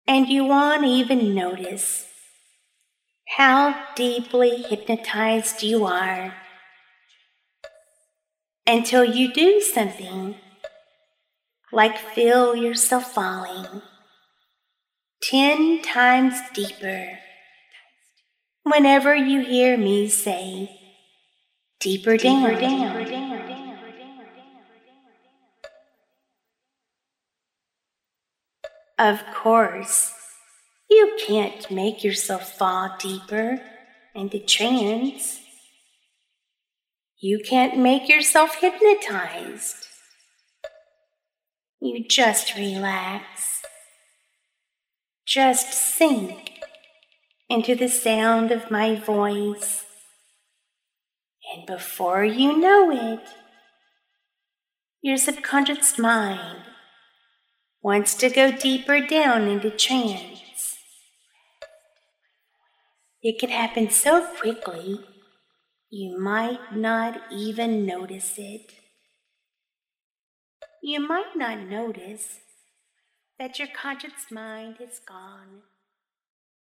and you won't even notice how deeply hypnotized you are until you do something like feel yourself falling 10 times deeper whenever you hear me say, deeper down. Of course, you can't make yourself fall deeper into trance. You can't make yourself hypnotized. You just relax. Just sink into the sound of my voice. And before you know it, your subconscious mind wants to go deeper down into trance. It can happen so quickly, you might not even notice it. You might not notice that your conscious mind is gone.